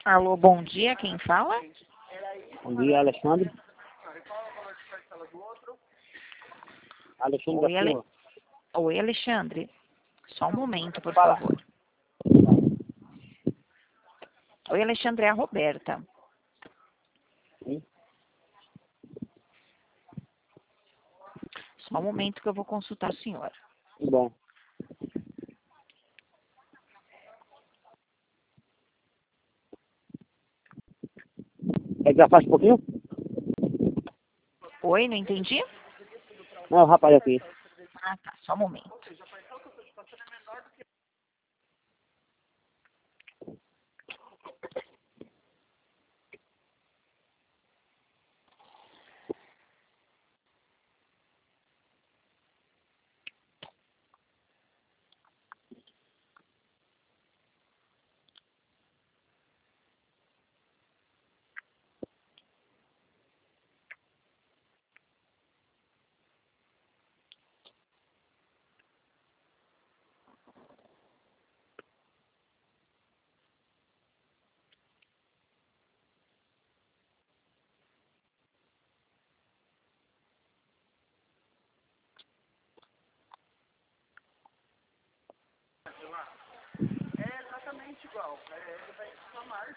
Alô, bom dia, quem fala? Bom dia, Alexandre. Alexandre Oi, da Silva. Oi, Alexandre. Só um momento, por favor. Oi, Alexandre, é a Roberta. Sim. Só um momento que eu vou consultar o senhor. Bom. Quer que já faz um pouquinho? Oi, não entendi? Não, o rapaz aqui. Ah, tá, só um momento. É exatamente igual. Ele vai reclamar.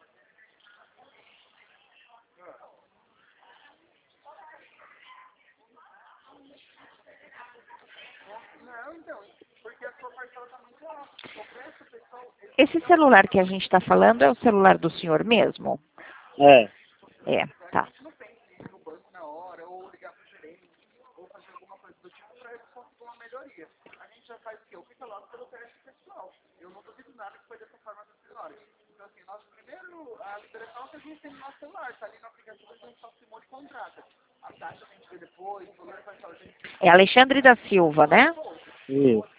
Não, então, porque a sua parcela está muito alta. O preço, pessoal, Esse celular que a gente está falando é o celular do senhor mesmo? É. É, tá. não pensa em ir no banco na hora, ou ligar para o gerente, ou fazer alguma coisa do tipo para ele conseguir uma melhoria. A gente já faz o quê? Eu fico logo pelo teste pessoal. Eu não duvido nada que foi dessa forma da senhora. Então, assim, nosso primeiro, a liberação que a gente tem no nosso celular, está ali no aplicativo, a gente só simula e contrata. A taxa a gente vê depois, o valor parcial a gente É Alexandre da Silva, né? Isso.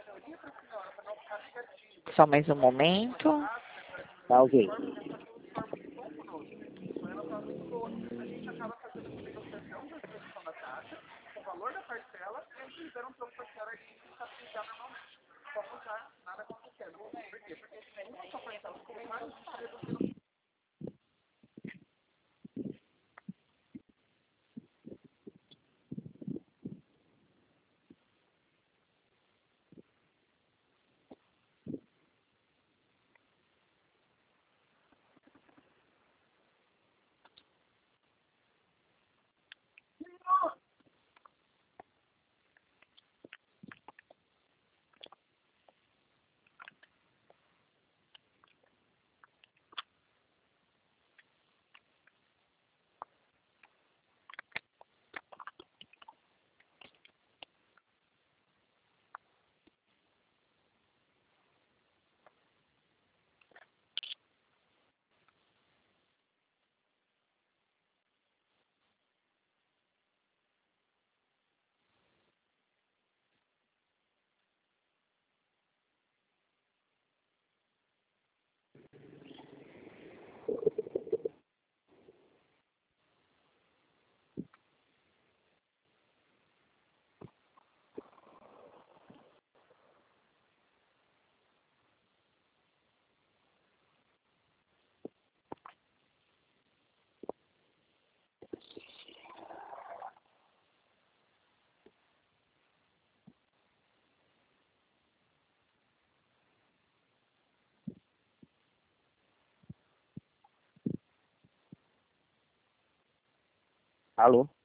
Só mais um momento. Tá ok. a gente acaba fazendo essa negociação da redução da taxa, o valor da parcela, e a gente libera um troco para a senhora e está aplicado normalmente. Só não está nada acontecendo. Por quê? Porque como a sua parcela ficou mais reduzindo. Alô?